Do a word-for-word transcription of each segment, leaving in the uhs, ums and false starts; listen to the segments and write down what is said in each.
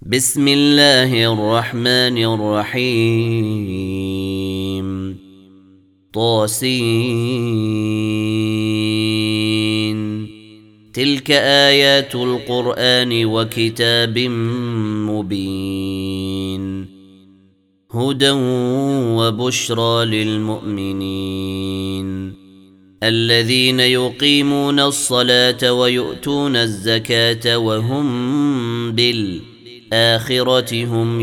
بسم الله الرحمن الرحيم طاسين تلك آيات القرآن وكتاب مبين هدى وبشرى للمؤمنين الذين يقيمون الصلاة ويؤتون الزكاة وهم بالآخرة هم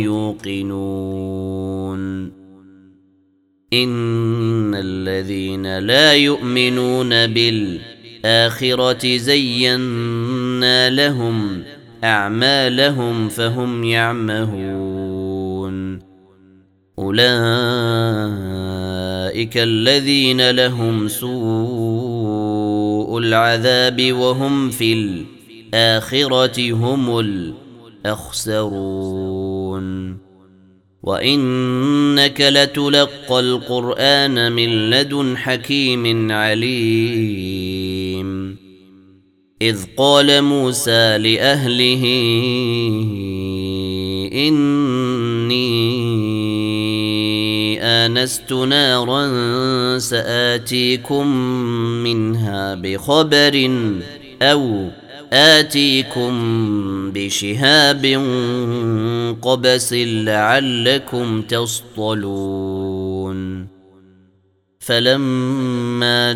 يوقنون إن الذين لا يؤمنون بالآخرة زينا لهم أعمالهم فهم يعمهون أولئك الذين لهم سوء العذاب وهم في الآخرة هم الأخسرون وإنك لتلقى القرآن من لدن حكيم عليم إذ قال موسى لأهله إني آنست نارا سآتيكم منها بخبر أو آتيكم بشهاب قبس لعلكم تصطلون فلما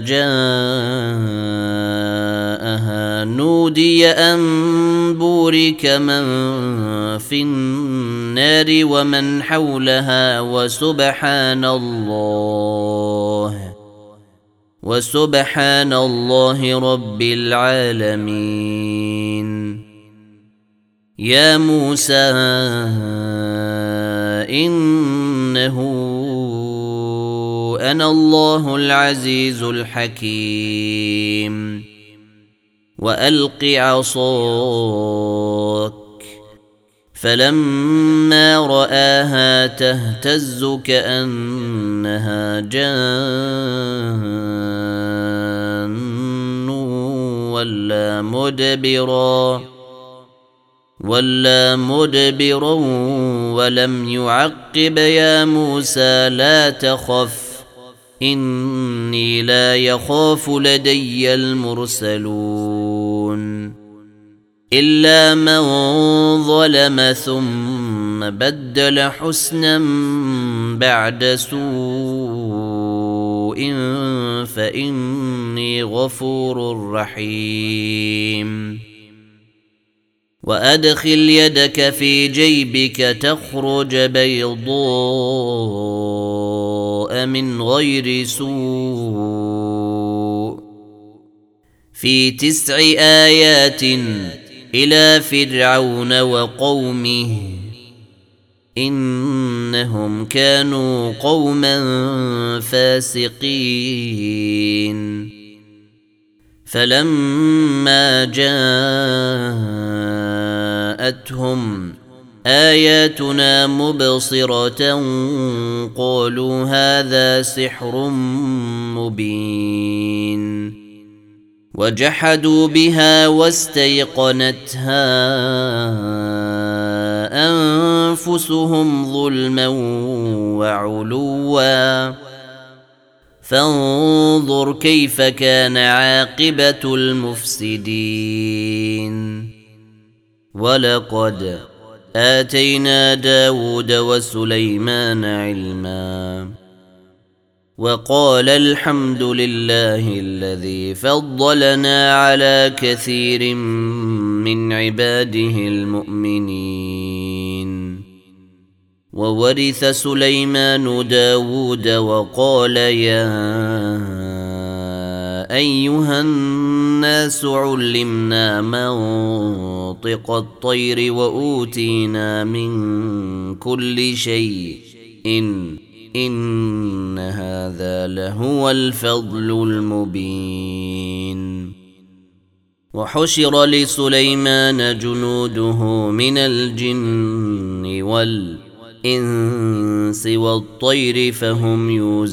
جاءها نودي أن بورك من في النار ومن حولها وسبحان الله وسبحان الله رب العالمين يا موسى إنه أنا الله العزيز الحكيم وألق عصاك فلما رآها تهتز كأنها جان ولا مدبرا ولا مدبرا ولم يعقب يا موسى لا تخف إني لا يخاف لدي المرسلون إلا من ظلم ثم بدل حسنا بعد سوء فإني غفور رحيم وأدخل يدك في جيبك تخرج بيضاء من غير سوء في تسع آيات إلى فرعون وقومه إنهم كانوا قوما فاسقين فلما جاءتهم آياتنا مبصرة قالوا هذا سحر مبين وجحدوا بها واستيقنتها أنفسهم ظلما وعلوا فانظر كيف كان عاقبة المفسدين ولقد آتينا داود وسليمان علما وقال الحمد لله الذي فضلنا على كثير من عباده المؤمنين وورث سليمان داود وقال يا أيها الناس علمنا منطق الطير وأوتينا من كل شيء إن إن هذا لهو الفضل المبين وحشر لسليمان جنوده من الجن والإنس والطير فهم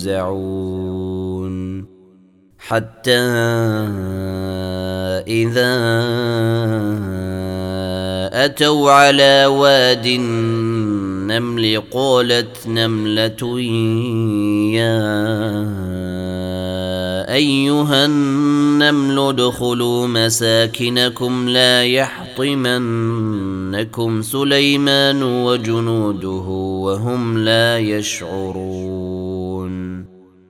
يوزعون حتى إذا أتوا على واد النمل قالت نملة يا أيها النمل ادخلوا مساكنكم لا يحطمنكم سليمان وجنوده وهم لا يشعرون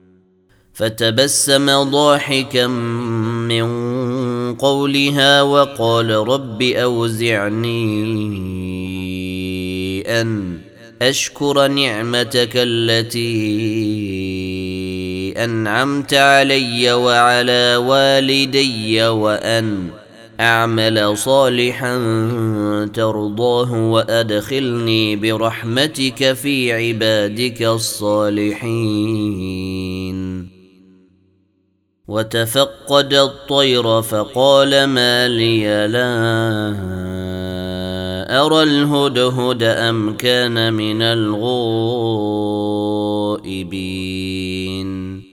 فتبسم ضاحكا من قولها وقال رب أوزعني أن أشكر نعمتك التي أنعمت علي وعلى والدي وأن أعمل صالحا ترضاه وأدخلني برحمتك في عبادك الصالحين وتفقد الطير فقال ما لي لا أرى الهدهد أم كان من الغائبين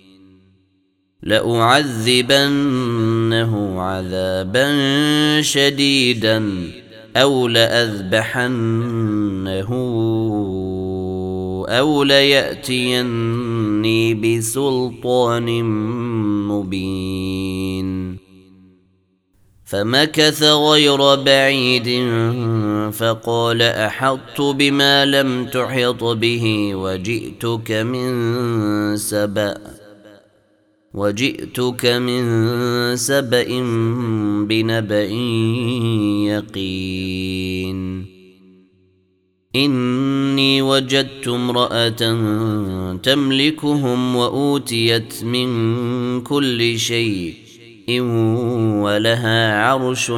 لأعذبنه عذابا شديدا أو لأذبحنه أو ليأتيني بسلطان مبين فمكث غير بعيد فقال أحطت بما لم تحط به وجئتك من سبأ وجئتك من سبأ بنبأ يقين إني وجدت امرأة تملكهم وأوتيت من كل شيء ولها عرش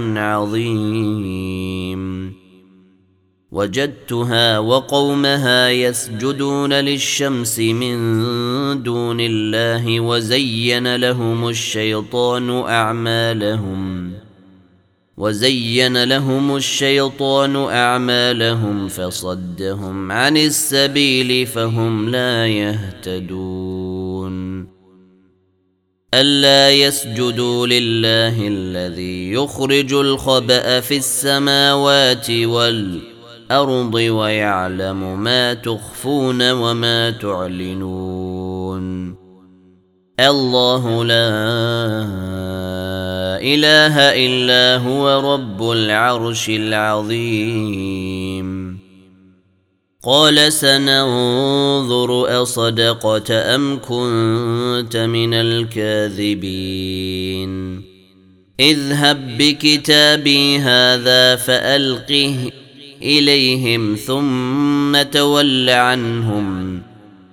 عظيم وجدتها وقومها يسجدون للشمس من دون الله وزين لهم الشيطان أعمالهم وزين لهم الشيطان أعمالهم فصدهم عن السبيل فهم لا يهتدون ألا يسجدوا لله الذي يخرج الخبأ في السماوات والأرض ويعلم ما تخفون وما تعلنون الله لا إله إلا هو رب العرش العظيم قال سننظر أصدقت أم كنت من الكاذبين اذهب بكتابي هذا فألقه إليهم ثم تول عنهم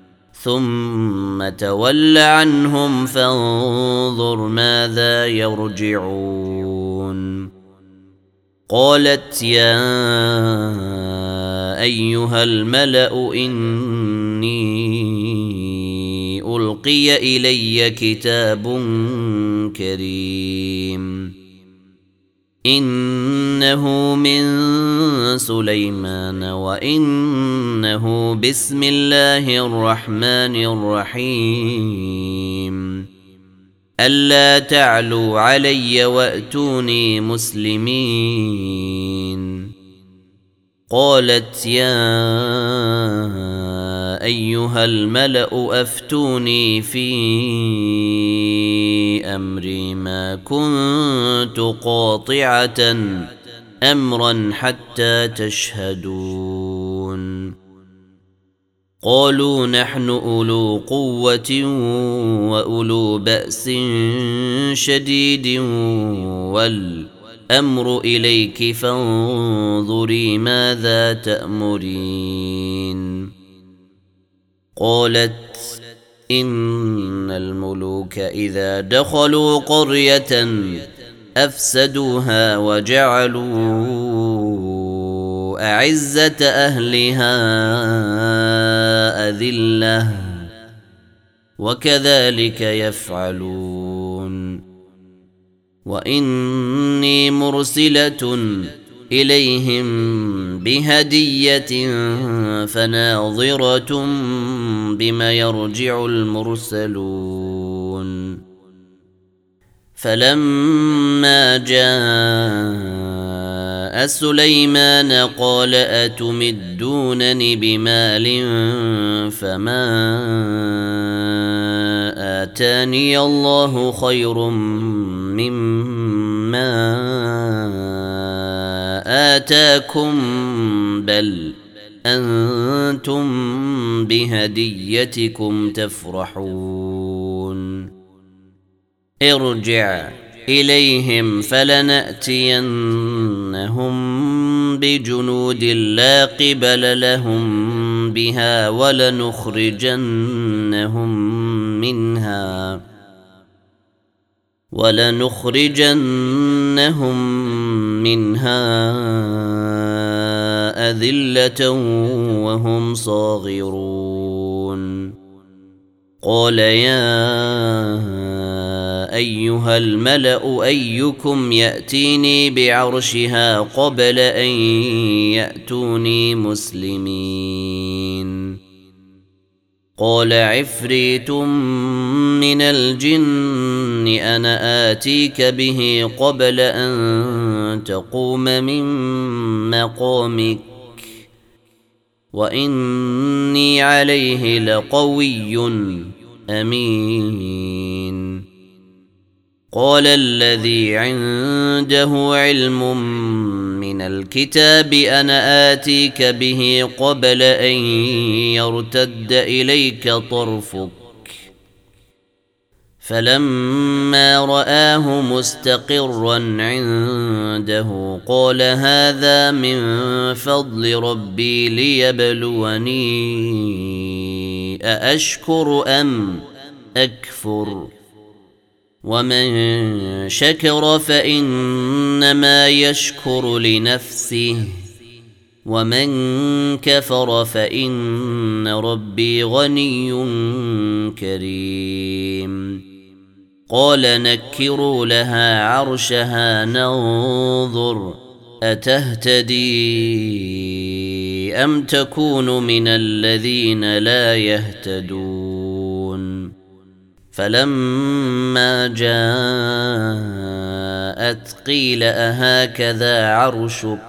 ثم تول عنهم فانظر ماذا يرجعون قالت يا أيها الملأ إني ألقي إلي كتاب كريم إنه من سليمان وإنه بسم الله الرحمن الرحيم ألا تعلوا علي وأتوني مسلمين قالت يا أيها الملأ أفتوني في أمري ما كنت قاطعة أمرا حتى تشهدون قالوا نحن أولو قوة وأولو بأس شديد والأمر إليك فانظري ماذا تأمرين قالت إن الملوك إذا دخلوا قرية أفسدوها وجعلوا أعزة أهلها أذلة وكذلك يفعلون وإني مرسلة إليهم بهدية فناظرة بما يرجع المرسلون فلما جاء سليمان قال أتمدونني بمال فما آتاني الله خير مما آتاكم بل أنتم بهديتكم تفرحون ارجع إليهم فلنأتينهم بجنود لا قبل لهم بها ولنخرجنهم منها ولنخرجنهم منها أذلة وهم صاغرون قال يا أيها الملأ أيكم يأتيني بعرشها قبل أن يأتوني مسلمين قال عفريت من الجن أنا آتيك به قبل أن تقوم من مقامك وإني عليه لقوي أمين قال الذي عنده علم من الكتاب أنا آتيك به قبل أن يرتد إليك طرفك فلما رآه مستقرا عنده قال هذا من فضل ربي ليبلوني أأشكر أم أكفر ومن شكر فإنما يشكر لنفسه ومن كفر فإن ربي غني كريم قال نكروا لها عرشها ننظر أتهتدي أم تكون من الذين لا يهتدون فلما جاءت قيل أهكذا عرشك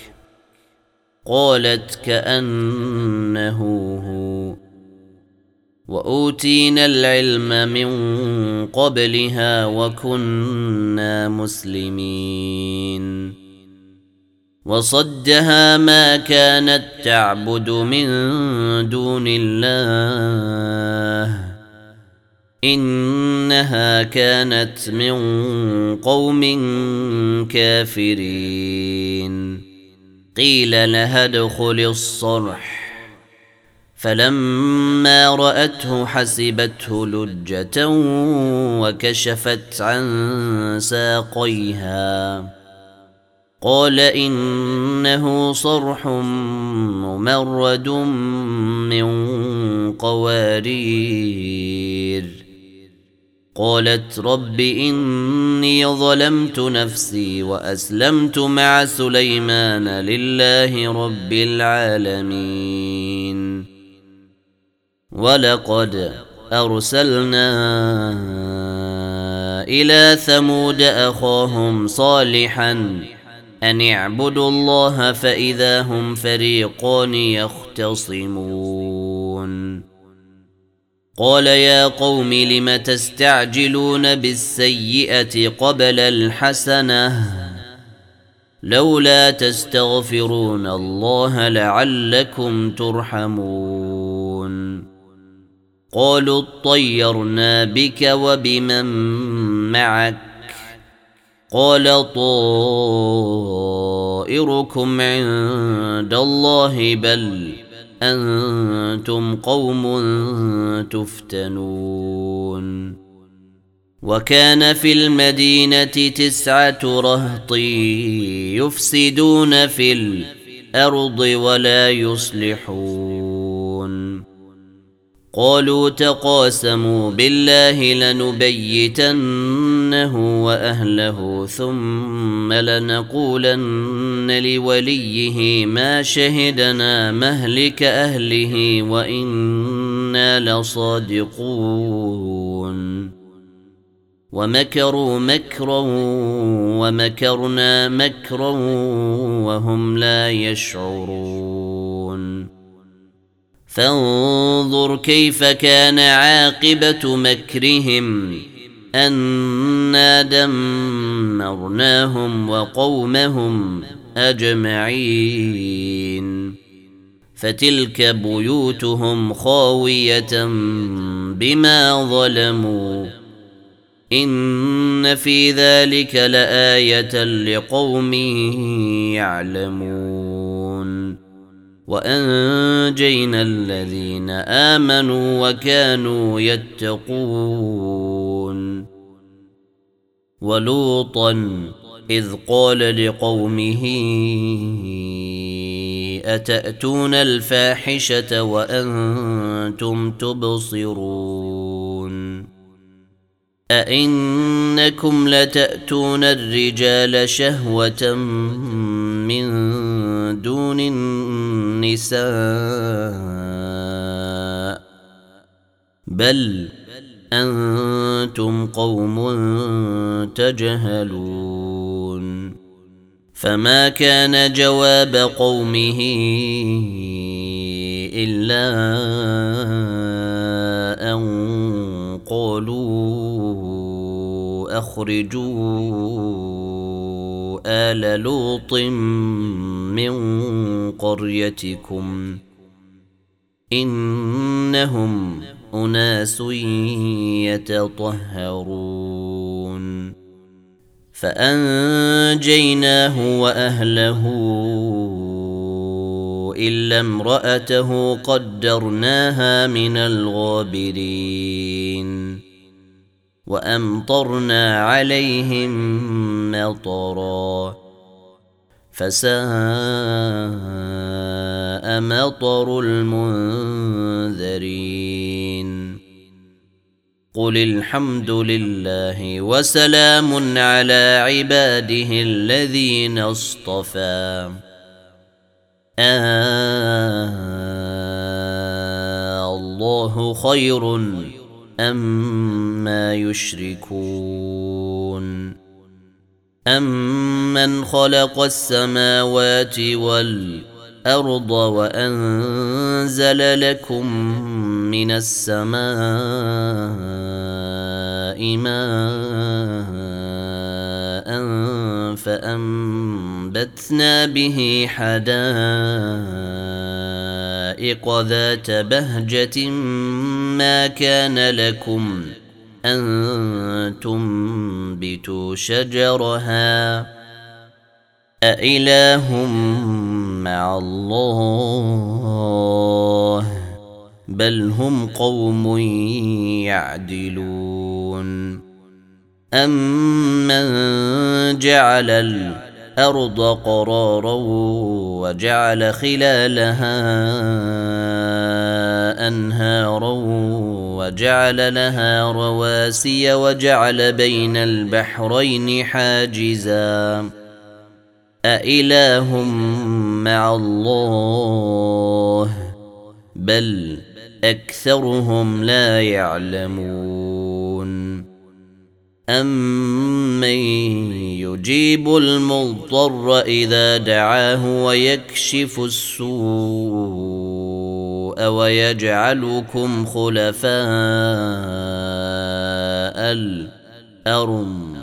قالت كأنه هو وأوتينا العلم من قبلها وكنا مسلمين وصدها ما كانت تعبد من دون الله إنها كانت من قوم كافرين قيل لها ادخل الصرح فلما رأته حسبته لجة وكشفت عن ساقيها قال إنه صرح ممرد من قوارير قالت رب إني ظلمت نفسي وأسلمت مع سليمان لله رب العالمين ولقد أرسلنا إلى ثمود أخاهم صالحا أن اعبدوا الله فإذا هم فريقان يختصمون قال يا قوم لم تستعجلون بالسيئة قبل الحسنة لولا تستغفرون الله لعلكم ترحمون قالوا اطيرنا بك وبمن معك قال طائركم عند الله بل أنتم قوم تفتنون وكان في المدينة تسعة رهط يفسدون في الأرض ولا يصلحون قالوا تقاسموا بالله لنبيتنه وأهله ثم لنقولن لوليه ما شهدنا مهلك أهله وإنا لصادقون ومكروا مكرا ومكرنا مكرا وهم لا يشعرون فانظر كيف كان عاقبة مكرهم أنا دمرناهم وقومهم أجمعين فتلك بيوتهم خاوية بما ظلموا إن في ذلك لآية لقوم يعلمون وأنجينا الذين آمنوا وكانوا يتقون ولوطا إذ قال لقومه أتأتون الفاحشة وأنتم تبصرون أئنكم لتأتون الرجال شهوة من دون النساء بل أنتم قوم تجهلون فما كان جواب قومه إلا أن قالوا أخرجوا آل لوط من قريتكم إنهم أناس يتطهرون فأنجيناه وأهله إلا امرأته قدرناها من الغابرين وأمطرنا عليهم مطرا فساء مطر المنذرين قل الحمد لله وسلام على عباده الذين اصطفى آه الله خير أما يشركون أمن خلق السماوات والأرض وأنزل لكم من السماء ماء فأنبتنا به حدائق ذات بهجة ما كان لكم أن تنبتوا شجرها أإله مع الله بل هم قوم يعدلون أمن جعل الأرض قرارا وجعل خلالها أنهارا وجعل لها رواسي وجعل بين البحرين حاجزا أإله مع الله بل أكثرهم لا يعلمون أمن يجيب المضطر إذا دعاه ويكشف السوء ويجعلكم خلفاء الأرض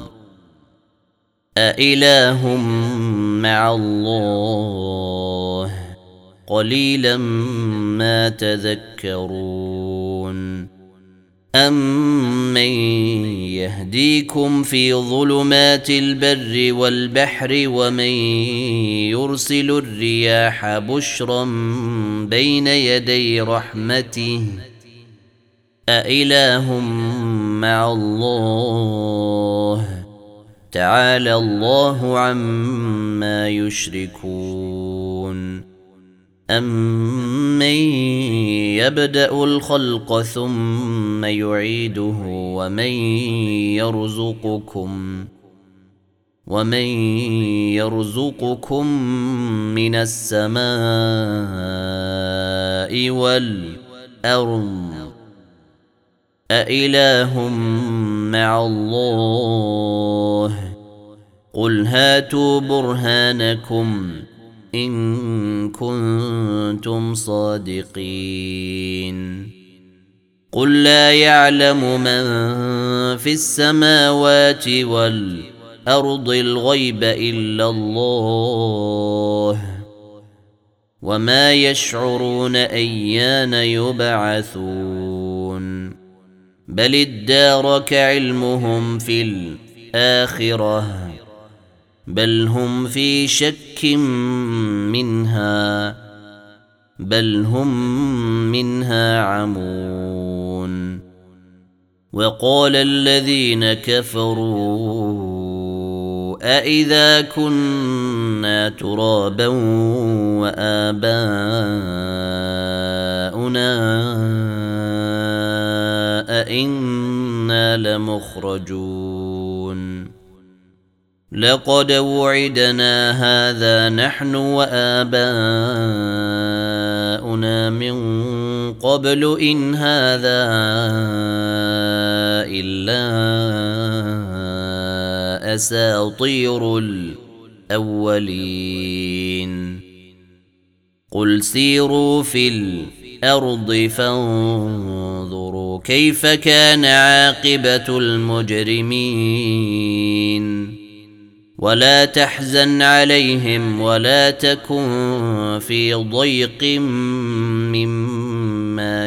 أإله مع الله قليلا ما تذكرون أمن يهديكم في ظلمات البر والبحر ومن يرسل الرياح بشرا بين يدي رحمته أإله مع الله تعالى الله عما يشركون أمن يبدأ الخلق ثم يعيده ومن يرزقكم ومن يرزقكم من السماء والأرض أإله مع الله قل هاتوا برهانكم إن كنتم صادقين قل لا يعلم من في السماوات والأرض الغيب إلا الله وما يشعرون أيان يبعثون بل ادارك علمهم في الآخرة بل هم في شك منها بل هم منها عمون وقال الذين كفروا أإذا كنا ترابا وآباؤنا أإنا لمخرجون لقد وعدنا هذا نحن وآباؤنا من قبل إن هذا إلا أساطير الأولين قل سيروا في الأرض فانظروا كيف كان عاقبة المجرمين ولا تحزن عليهم ولا تكن في ضيق مما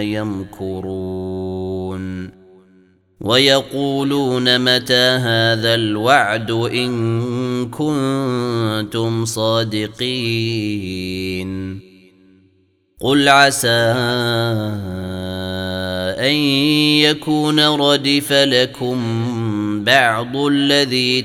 يمكرون ويقولون متى هذا الوعد إن كنتم صادقين قل عسى أن يكون ردف لكم بعض الذي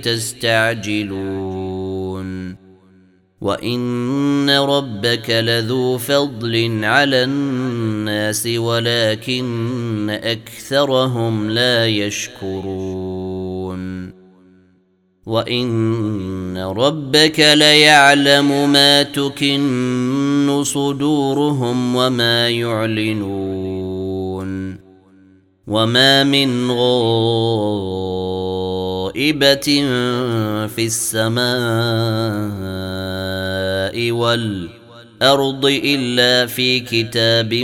تستعجلون وإن ربك لذو فضل على الناس ولكن أكثرهم لا يشكرون وإن ربك ليعلم ما تكن صدورهم وما يعلنون وما من غائبة في السماء والأرض إلا في كتاب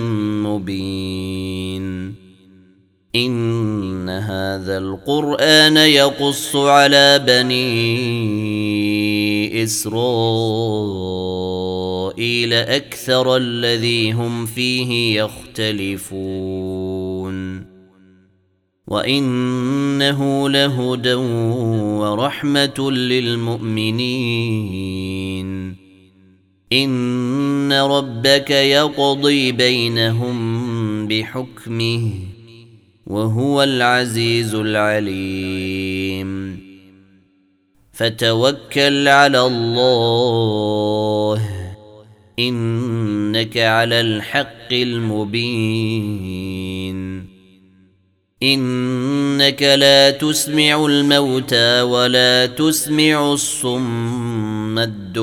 مبين إن هذا القرآن يقص على بني إسرائيل أكثر الذي هم فيه يختلفون وإنه لهدى ورحمة للمؤمنين إن ربك يقضي بينهم بحكمه وهو العزيز العليم فتوكل على الله إنك على الحق المبين إنك لا تسمع الموتى ولا تسمع الصم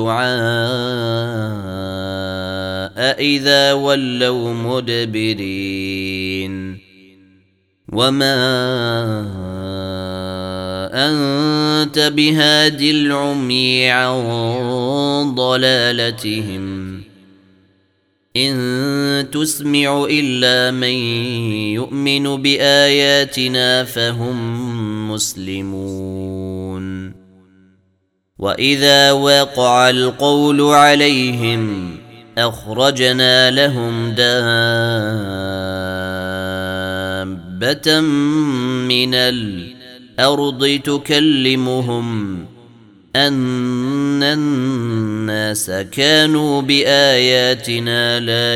الدعاء إذا ولوا مدبرين وما أنت بهاد العمي عن ضلالتهم إن تسمع إلا من يؤمن بآياتنا فهم مسلمون وإذا وقع القول عليهم أخرجنا لهم دابة من الأرض تكلمهم أن الناس كانوا بآياتنا لا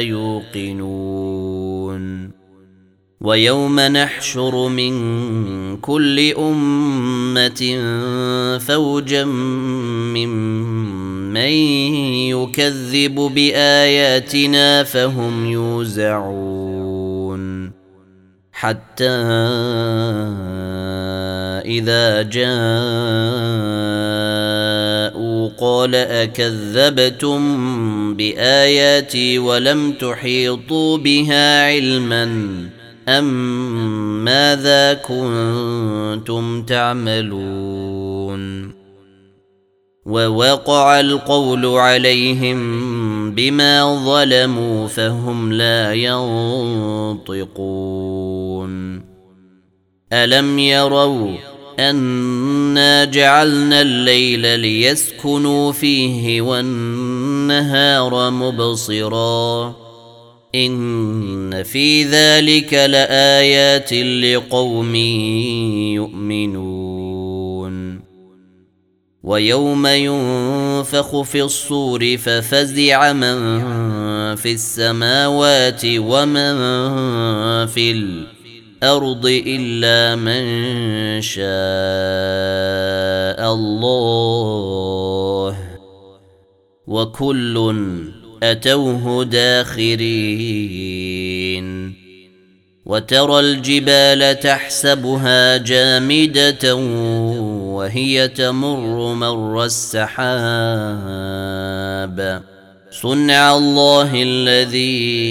يوقنون ويوم نحشر من كل أمة فوجا ممن يكذب بآياتنا فهم يوزعون حتى إذا جاءوا قال أكذبتم بآياتي ولم تحيطوا بها علما أم ماذا كنتم تعملون ووقع القول عليهم بما ظلموا فهم لا ينطقون ألم يروا أنا جعلنا الليل ليسكنوا فيه والنهار مبصرا إن في ذلك لآيات لقوم يؤمنون ويوم ينفخ في الصور ففزع من في السماوات ومن في الأرض إلا من شاء الله وكل أتوه داخرين وترى الجبال تحسبها جامدة وهي تمر مر السحاب صنع الله الذي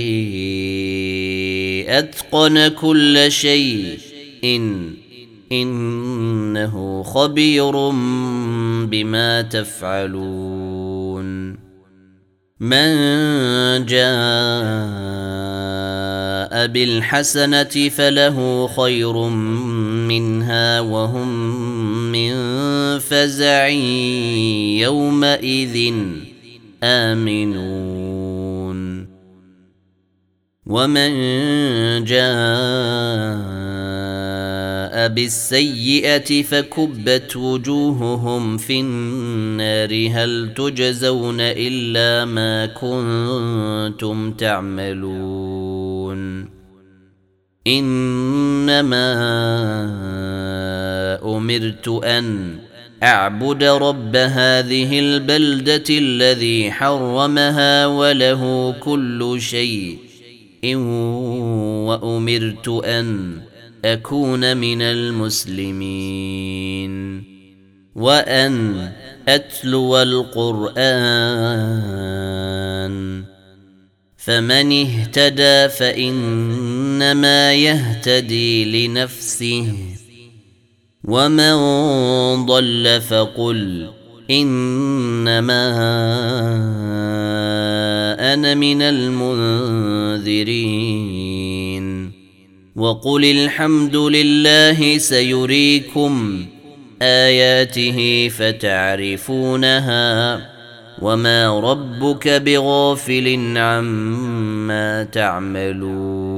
أتقن كل شيء إن إنه خبير بما تفعلون من جاء بالحسنة فله خير منها وهم من فزع يومئذ آمنون ومن جاء بالسيئة فكبت وجوههم في النار هل تجزون إلا ما كنتم تعملون إنما أمرت أن أعبد رب هذه البلدة الذي حرمها وله كل شيء وأمرت أن أكون من المسلمين وأن أتلو القرآن فمن اهتدى فإنما يهتدي لنفسه ومن ضل فقل إنما أنا من المنذرين وقل الحمد لله سيريكم آياته فتعرفونها وما ربك بغافل عما تعملون